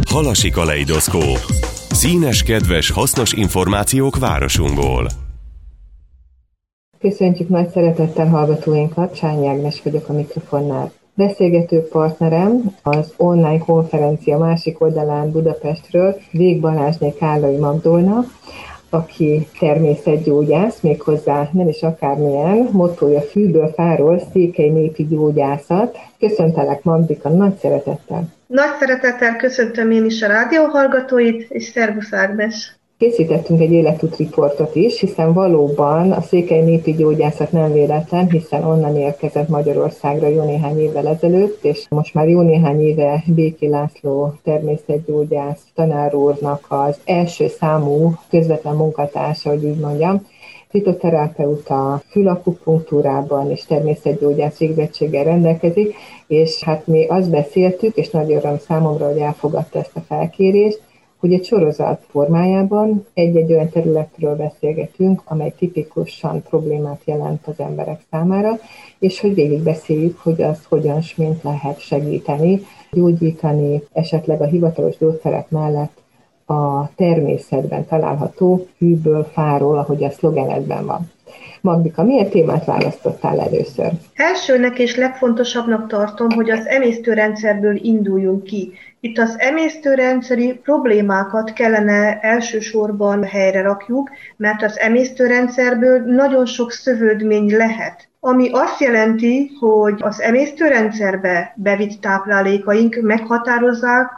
Halasi kaleidoszkóp. Színes, kedves, hasznos információk városunkból. Köszöntjük nagy szeretettel hallgatóinkat, Csányi Ágnes vagyok a mikrofonnál. Beszélgető partnerem az online konferencia másik oldalán Budapestről Vég Balázsné Kállai Magdolna, aki természetgyógyász, méghozzá nem is akármilyen, mottója fűből fáról, székely népi gyógyászat. Köszöntelek, Magdika, nagy szeretettel. Nagy szeretettel köszöntöm én is a rádió hallgatóit, és szervusz Ágnes! Készítettünk egy életútriportot is, hiszen valóban a székely népi gyógyászat nem véletlen, hiszen onnan érkezett Magyarországra jó néhány évvel ezelőtt, és most már jó néhány éve Béki László természetgyógyász tanár úrnak az első számú közvetlen munkatársa, hogy így mondjam, fitoterapeuta, fülakupunktúrában és természetgyógyász végzettséggel rendelkezik, és hát mi azt beszéltük, és nagy öröm számomra, hogy elfogadta ezt a felkérést, hogy egy sorozat formájában egy-egy olyan területről beszélgetünk, amely tipikusan problémát jelent az emberek számára, és hogy végigbeszéljük, hogy az hogyan s mint lehet segíteni, gyógyítani, esetleg a hivatalos gyógyszerek mellett a természetben található fűből fáról, ahogy a szlogenedben van. Magdika, milyen témát választottál először? Elsőnek és legfontosabbnak tartom, hogy az emésztőrendszerből induljunk ki. Itt az emésztőrendszeri problémákat kellene elsősorban helyre rakjuk, mert az emésztőrendszerből nagyon sok szövődmény lehet. Ami azt jelenti, hogy az emésztőrendszerbe bevitt táplálékaink meghatározzák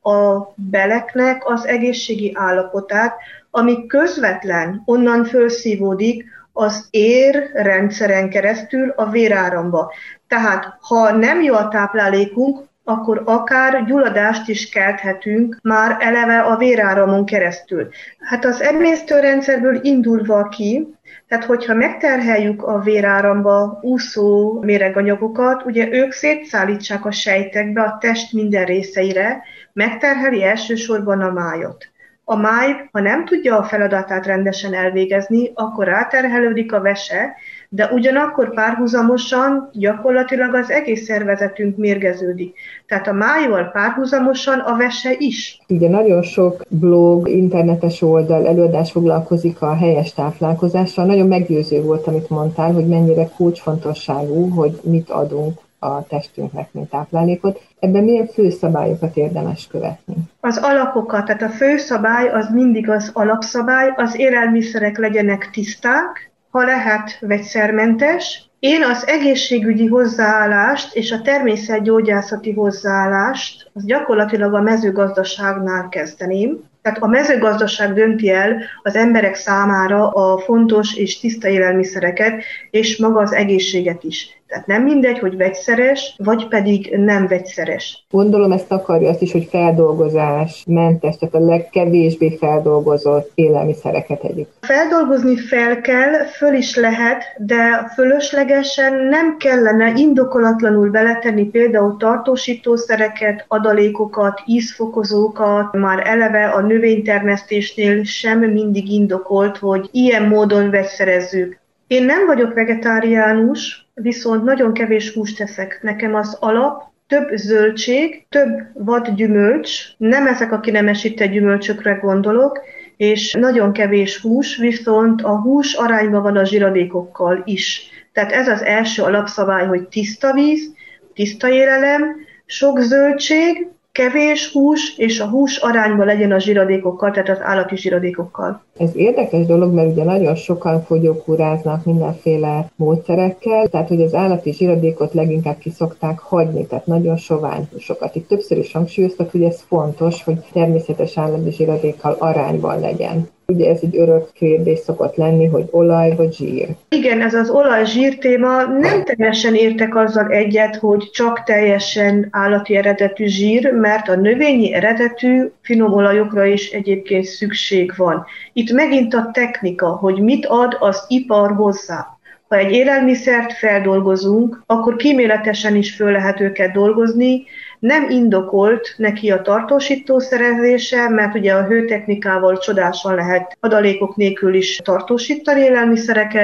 a beleknek az egészségi állapotát, ami közvetlen onnan fölszívódik az érrendszeren keresztül a véráramba. Tehát, ha nem jó a táplálékunk, akkor akár gyulladást is kelthetünk már eleve a véráramon keresztül. Hát az emésztőrendszerből indulva ki, tehát hogyha megterheljük a véráramba úszó méreganyagokat, ugye ők szétszállítsák a sejtekbe, a test minden részeire, megterheli elsősorban a májat. A máj, ha nem tudja a feladatát rendesen elvégezni, akkor ráterhelődik a vese, de ugyanakkor párhuzamosan gyakorlatilag az egész szervezetünk mérgeződik. Tehát a májjal párhuzamosan a vese is. Ugye nagyon sok blog, internetes oldal, előadás foglalkozik a helyes táplálkozással. Nagyon meggyőző volt, amit mondtál, hogy mennyire kulcsfontosságú, hogy mit adunk a testünknek, mint táplálékot. Ebben milyen főszabályokat érdemes követni? Az alapokat, tehát a főszabály az mindig az alapszabály, az élelmiszerek legyenek tiszták, ha lehet vegyszermentes. Én az egészségügyi hozzáállást és a természetgyógyászati hozzáállást az gyakorlatilag a mezőgazdaságnál kezdeném. Tehát a mezőgazdaság dönti el az emberek számára a fontos és tiszta élelmiszereket, és maga az egészséget is. Tehát nem mindegy, hogy vegyszeres, vagy pedig nem vegyszeres. Gondolom ezt akarja azt is, hogy feldolgozás mentes, tehát a legkevésbé feldolgozott élelmiszereket egyik. Feldolgozni fel kell, föl is lehet, de fölöslegesen nem kellene indokolatlanul beletenni például tartósítószereket, adalékokat, ízfokozókat, már eleve a növénytermesztésnél sem mindig indokolt, hogy ilyen módon vegyszerezzük. Én nem vagyok vegetáriánus, viszont nagyon kevés húst teszek. Nekem az alap, több zöldség, több vadgyümölcs, nem ezek a kinemesített gyümölcsökre gondolok, és nagyon kevés hús, viszont a hús arányban van a zsiradékokkal is. Tehát ez az első alapszabály, hogy tiszta víz, tiszta élelem, sok zöldség, kevés hús, és a hús arányban legyen a zsiradékokkal, tehát az állati zsiradékokkal. Ez érdekes dolog, mert ugye nagyon sokan fogyókúráznak mindenféle módszerekkel, tehát hogy az állati zsiradékot leginkább ki szokták hagyni, tehát nagyon sovány húsokat. Itt többször is hangsúlyoztak, hogy ez fontos, hogy természetes állati zsiradékkal arányban legyen. Ugye ez egy örök kérdés szokott lenni, hogy olaj vagy zsír. Igen, ez az olaj-zsír téma, nem teljesen értek azzal egyet, hogy csak teljesen állati eredetű zsír, mert a növényi eredetű finom olajokra is egyébként szükség van. Itt megint a technika, hogy mit ad az ipar hozzá. Ha egy élelmiszert feldolgozunk, akkor kíméletesen is föl lehet őket dolgozni, nem indokolt neki a tartósító szerezése, mert ugye a hőtechnikával csodásan lehet adalékok nélkül is tartósítani élelmiszereket,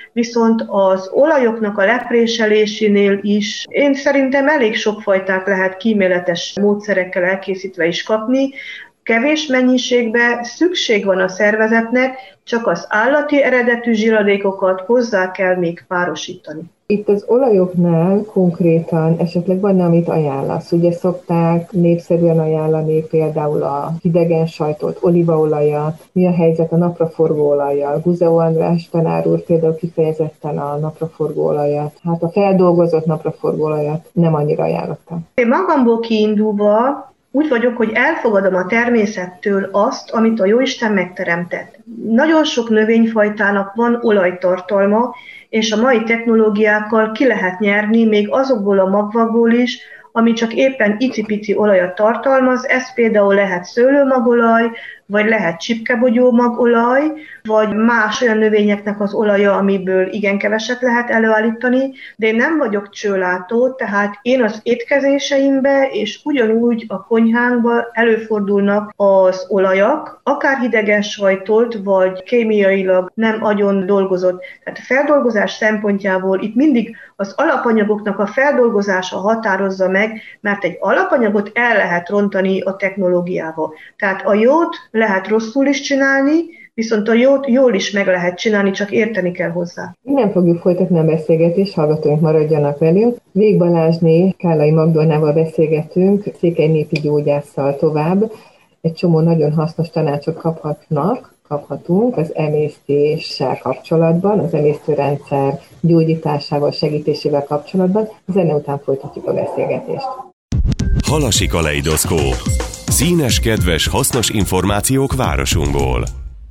viszont az olajoknak a lepréselésénél is én szerintem elég sok fajtát lehet kíméletes módszerekkel elkészítve is kapni. Kevés mennyiségben szükség van a szervezetnek, csak az állati eredetű zsiradékokat hozzá kell még párosítani. Itt az olajoknál konkrétan esetleg van, amit ajánlasz. Ugye szokták népszerűen ajánlani például a hidegen sajtolt olívaolajat, mi a helyzet a napraforgó olajjal. Guzeó András tanár úr például kifejezetten a napraforgó olajat, hát a feldolgozott napraforgó olajat nem annyira ajánlotta. Én magamból kiindulva úgy vagyok, hogy elfogadom a természettől azt, amit a Jóisten megteremtett. Nagyon sok növényfajtának van olajtartalma, és a mai technológiákkal ki lehet nyerni még azokból a magvakból is, ami csak éppen icipici olajat tartalmaz. Ez például lehet szőlőmagolaj, vagy lehet csipkebogyómagolaj, vagy más olyan növényeknek az olaja, amiből igen keveset lehet előállítani, de én nem vagyok csőlátó, tehát én az étkezéseimbe és ugyanúgy a konyhánkba előfordulnak az olajak, akár hidegen sajtolt, vagy kémiailag nem agyon dolgozott. Tehát a feldolgozás szempontjából itt mindig az alapanyagoknak a feldolgozása határozza meg, mert egy alapanyagot el lehet rontani a technológiával. Tehát a jót lehet rosszul is csinálni, viszont a jót jól is meg lehet csinálni, csak érteni kell hozzá. Nem fogjuk folytatni a beszélgetést, hallgatóink maradjanak velünk. Vég Balázsné Kállai Magdolnával beszélgetünk, székely népi gyógyásszal tovább. Egy csomó nagyon hasznos tanácsot kaphatunk az emésztéssel kapcsolatban, az emésztőrendszer gyógyításával, segítésével kapcsolatban. Zene után folytatjuk a beszélgetést. Halasi kaleidoszkóp. Színes, kedves, hasznos információk városunkból.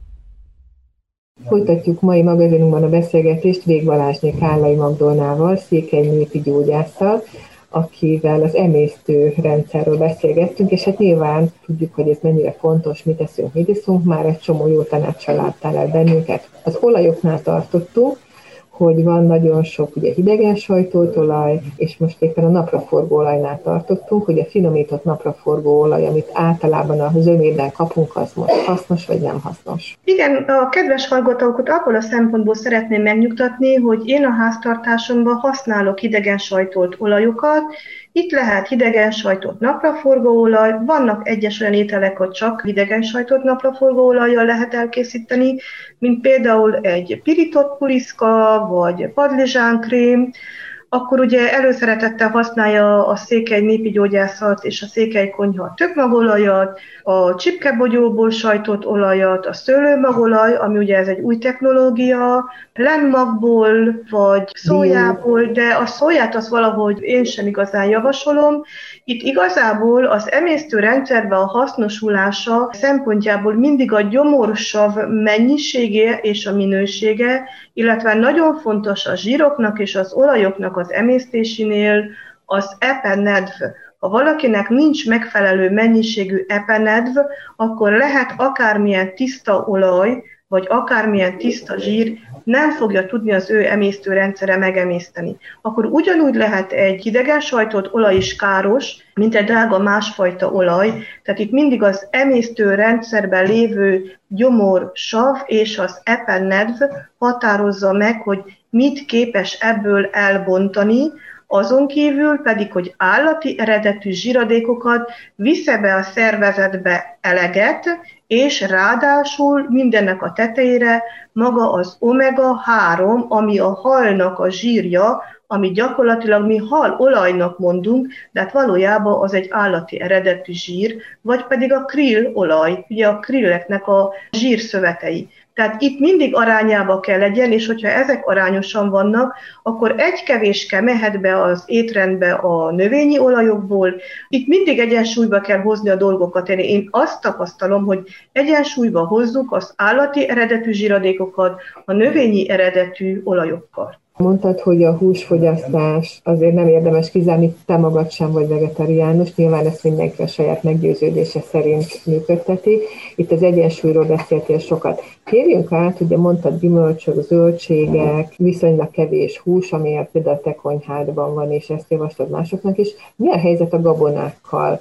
Folytatjuk mai magazinunkban a beszélgetést Vég Balázsné Kállai Magdolnával, székely népi gyógyásszal, akivel az emésztőrendszerről beszélgettünk, és hát nyilván tudjuk, hogy ez mennyire fontos, mit eszünk, mit iszunk, már egy csomó jó tanáccsal láttál el bennünket. Az olajoknál tartottunk, hogy van nagyon sok ugye hidegen sajtolt olaj, és most éppen a napraforgó olajnál tartottunk, hogy a finomított napraforgó olaj, amit általában a zömében kapunk, az most hasznos vagy nem hasznos. Igen, a kedves hallgatókat abból a szempontból szeretném megnyugtatni, hogy én a háztartásomban használok hidegen sajtolt olajokat. Itt lehet hidegen sajtolt napraforgóolaj, vannak egyes olyan ételek, hogy csak hidegen sajtolt napraforgóolajjal lehet elkészíteni, mint például egy pirított puliszka, vagy padlizsánkrém. Akkor ugye előszeretettel használja a székely népi gyógyászat és a székely konyha a tökmagolajat, a csipkebogyóból sajtott olajat, a szőlőmagolaj, ami ugye ez egy új technológia, lenmagból vagy szójából, de a szóját az valahogy én sem igazán javasolom. Itt igazából az emésztőrendszerben a hasznosulása szempontjából mindig a gyomorsav mennyisége és a minősége, illetve nagyon fontos a zsíroknak és az olajoknak az emésztésénél az epenedv. Ha valakinek nincs megfelelő mennyiségű epenedv, akkor lehet akármilyen tiszta olaj, vagy akármilyen tiszta zsír, nem fogja tudni az ő emésztőrendszere megemészteni. Akkor ugyanúgy lehet egy hidegen sajtolt olaj is káros, mint egy drága másfajta olaj. Tehát itt mindig az emésztőrendszerben lévő gyomorsav és az epenedv határozza meg, hogy mit képes ebből elbontani, azon kívül pedig, hogy állati eredetű zsiradékokat visze be a szervezetbe eleget, és ráadásul mindennek a tetejére maga az omega-3, ami a halnak a zsírja, ami gyakorlatilag mi halolajnak mondunk, de hát valójában az egy állati eredetű zsír, vagy pedig a krill olaj, ugye a krilleknek a zsírszövetei. Tehát itt mindig arányába kell legyen, és hogyha ezek arányosan vannak, akkor egy kevéske mehet be az étrendbe a növényi olajokból. Itt mindig egyensúlyba kell hozni a dolgokat. Én azt tapasztalom, hogy egyensúlyba hozzuk az állati eredetű zsiradékokat a növényi eredetű olajokkal. Mondtad, hogy a húsfogyasztás azért nem érdemes kizárni, te magad sem vagy vegetariánus, nyilván ezt mindenki a saját meggyőződése szerint működteti. Itt az egyensúlyról beszéltél sokat. Térjünk át, ugye mondtad gyümölcsök, zöldségek, viszonylag kevés hús, ami például a te konyhádban van, és ezt javaslod másoknak is. Mi a helyzet a gabonákkal?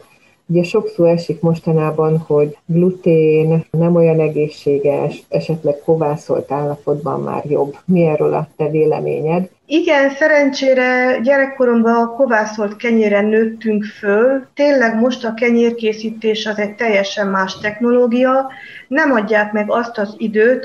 Ugye sok szó esik mostanában, hogy glutén nem olyan egészséges, esetleg kovászolt állapotban már jobb. Mi erről a te véleményed? Igen, szerencsére gyerekkoromban a kovászolt kenyéren nőttünk föl. Tényleg most a kenyérkészítés az egy teljesen más technológia. Nem adják meg azt az időt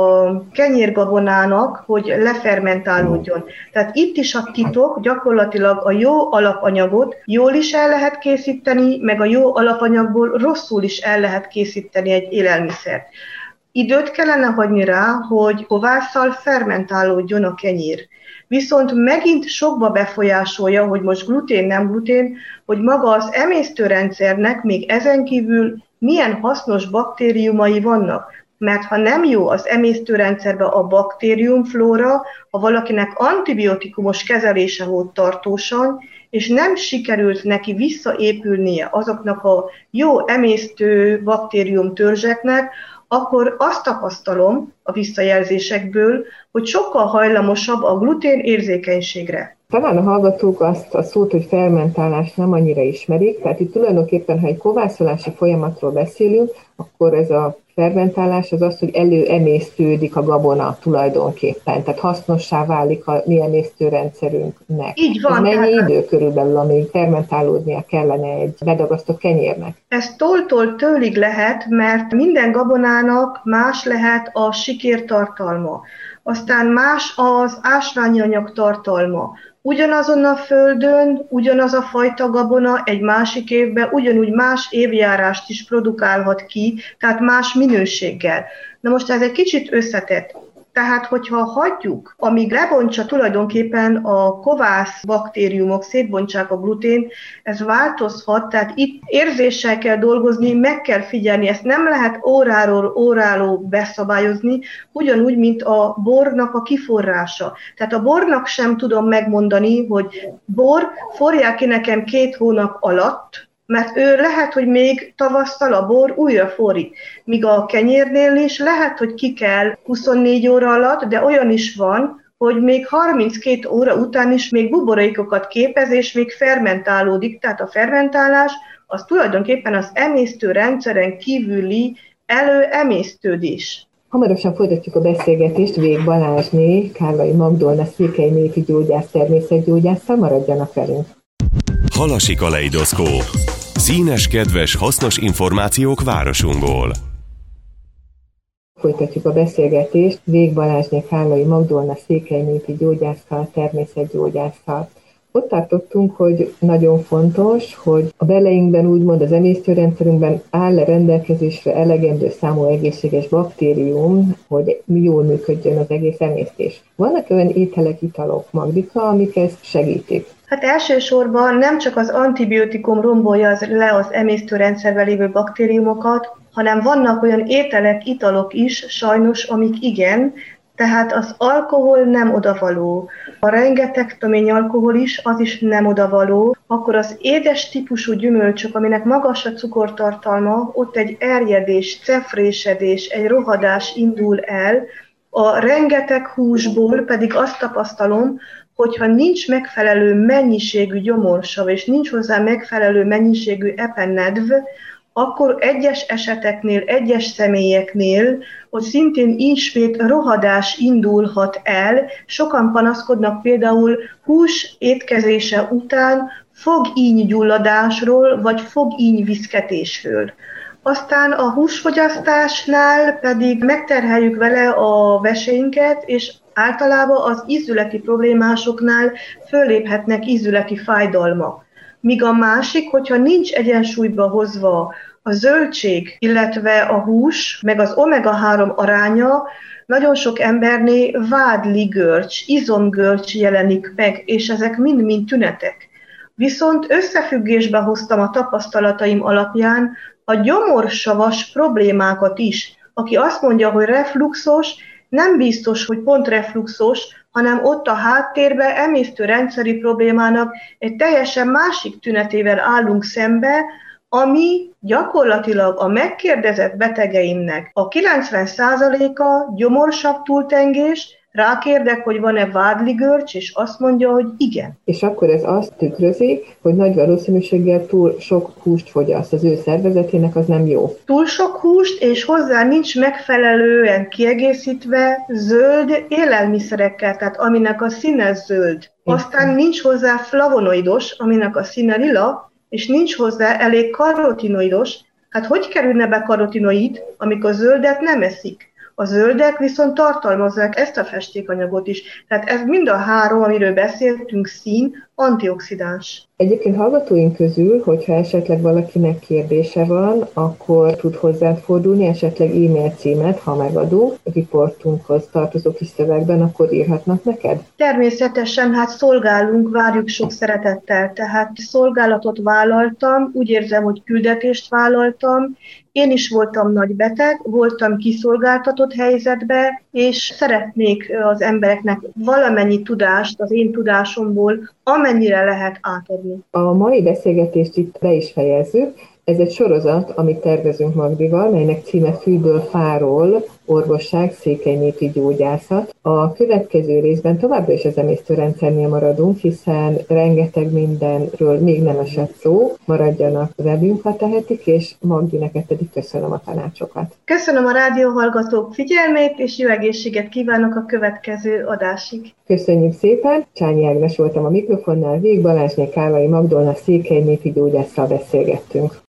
a kenyérgabonának, hogy lefermentálódjon. Tehát itt is a titok, gyakorlatilag a jó alapanyagot jól is el lehet készíteni, meg a jó alapanyagból rosszul is el lehet készíteni egy élelmiszert. Időt kellene hagyni rá, hogy kovásszal fermentálódjon a kenyér. Viszont megint sokba befolyásolja, hogy most glutén, nem glutén, hogy maga az emésztőrendszernek még ezen kívül milyen hasznos baktériumai vannak. Mert ha nem jó az emésztőrendszerben a baktériumflóra, ha valakinek antibiotikumos kezelése volt tartósan, és nem sikerült neki visszaépülnie azoknak a jó emésztő baktérium törzseknek, akkor azt tapasztalom a visszajelzésekből, hogy sokkal hajlamosabb a glutén érzékenységre. Talán a hallgatók azt a szót, hogy fermentálás nem annyira ismerik, tehát itt tulajdonképpen, ha egy kovászolási folyamatról beszélünk, akkor ez a fermentálás az az, hogy előemésztődik a gabona tulajdonképpen, tehát hasznossá válik a mi emésztőrendszerünknek. Így van. Ez mennyi idő körülbelül, amíg fermentálódnia kellene egy bedagasztott kenyérnek? Ez tóltól tőlig lehet, mert minden gabonának más lehet a sikértartalma. Aztán más az ásványi anyag tartalma. Ugyanazon a földön, ugyanaz a fajta gabona egy másik évben ugyanúgy más évjárást is produkálhat ki, tehát más minőséggel. Na most ez egy kicsit összetett. Tehát, hogyha hagyjuk, amíg lebontsa tulajdonképpen a kovász baktériumok, szétbontsák a glutén, ez változhat, tehát itt érzéssel kell dolgozni, meg kell figyelni, ezt nem lehet óráról óráról beszabályozni, ugyanúgy, mint a bornak a kiforrása. Tehát a bornak sem tudom megmondani, hogy bor, forrják ki nekem 2 hónap alatt, mert ő lehet, hogy még tavasszal a bor újra forrik. Míg a kenyérnél is lehet, hogy ki kell 24 óra alatt, de olyan is van, hogy még 32 óra után is még buborékokat képez, és még fermentálódik. Tehát a fermentálás az tulajdonképpen az emésztőrendszeren kívüli előemésztődés. Hamarosan folytatjuk a beszélgetést Vég Balázsné, Kállai Magdolna, székely népi gyógyász, természetgyógyásszal, maradjanak velünk. Halasi kaleidoszkóp. Színes, kedves, hasznos információk városunkból. Folytatjuk a beszélgetést Vég Balázsné, Kállai Magdolna, székely népi gyógyásszal, természetgyógyásszal. Ott tartottunk, hogy nagyon fontos, hogy a beleinkben, úgymond az emésztőrendszerünkben áll rendelkezésre elegendő számú egészséges baktérium, hogy jól működjön az egész emésztés. Vannak olyan ételek, italok, Magdika, amik ezt segítik? Hát elsősorban nem csak az antibiotikum rombolja le az emésztőrendszerben lévő baktériumokat, hanem vannak olyan ételek, italok is, sajnos, amik igen, tehát az alkohol nem odavaló. A rengeteg tömény alkohol is, az is nem odavaló. Akkor az édes típusú gyümölcsök, aminek magas a cukortartalma, ott egy erjedés, cefrésedés, egy rohadás indul el. A rengeteg húsból pedig azt tapasztalom, hogyha nincs megfelelő mennyiségű gyomorsav, és nincs hozzá megfelelő mennyiségű epennedv, akkor egyes eseteknél, egyes személyeknél, hogy szintén ismét rohadás indulhat el. Sokan panaszkodnak például hús étkezése után fogínygyulladásról, vagy fogínyviszketésről. Aztán a húsfogyasztásnál pedig megterheljük vele a veseinket, és általában az ízületi problémásoknál fölléphetnek ízületi fájdalmak. Míg a másik, hogyha nincs egyensúlyba hozva a zöldség, illetve a hús, meg az omega-3 aránya, nagyon sok embernél vádligörcs, izomgörcs jelenik meg, és ezek mind-mind tünetek. Viszont összefüggésbe hoztam a tapasztalataim alapján a gyomorsavas problémákat is. Aki azt mondja, hogy refluxos, nem biztos, hogy pont refluxos, hanem ott a háttérben emésztőrendszeri problémának egy teljesen másik tünetével állunk szembe, ami gyakorlatilag a megkérdezett betegeimnek a 90%-a gyomorsav túltengés, Rákérdek, hogy van-e vádligörcs, és azt mondja, hogy igen. És akkor ez azt tükrözi, hogy nagy valószínűséggel túl sok húst fogyaszt. Az ő szervezetének az nem jó. Túl sok húst, és hozzá nincs megfelelően kiegészítve zöld élelmiszerekkel, tehát aminek a színe zöld. Aztán nincs hozzá flavonoidos, aminek a színe lila, és nincs hozzá elég karotinoidos. Hát hogy kerülne be karotinoid, amikor zöldet nem eszik? A zöldek viszont tartalmazzák ezt a festékanyagot is. Tehát ez mind a három, amiről beszéltünk, szín, antioxidáns. Egyébként hallgatóink közül, hogyha esetleg valakinek kérdése van, akkor tud hozzád fordulni, esetleg e-mail címet, ha megadunk, riportunkhoz tartozó kis szövegben, akkor írhatnak neked? Természetesen, hát szolgálunk, várjuk sok szeretettel. Tehát szolgálatot vállaltam, úgy érzem, hogy küldetést vállaltam. Én is voltam nagy beteg, voltam kiszolgáltatott helyzetbe, és szeretnék az embereknek valamennyi tudást az én tudásomból, amennyire lehet átadni. A mai beszélgetést itt be is fejezzük. Ez egy sorozat, amit tervezünk Magdival, melynek címe Fűből fáról, orvosság, székelynépi gyógyászat. A következő részben továbbra is az emésztőrendszernél maradunk, hiszen rengeteg mindenről még nem esett szó. Maradjanak velünk, ha tehetik, és Magdi, neked pedig köszönöm a tanácsokat. Köszönöm a rádióhallgatók figyelmét, és jó egészséget kívánok a következő adásig. Köszönjük szépen! Csányi Ágnes voltam a mikrofonnál, Vég Balázsné Kálai Magdolna székelynépi gyógyásszal beszélgettünk.